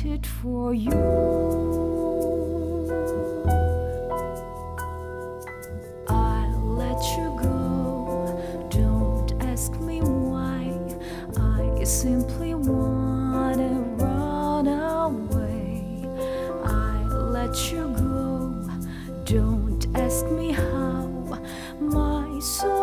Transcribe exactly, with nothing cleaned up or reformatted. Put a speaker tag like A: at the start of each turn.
A: waited for you. I let you go, don't ask me why. I simply wanna run away. I let you go, don't ask me how. My soul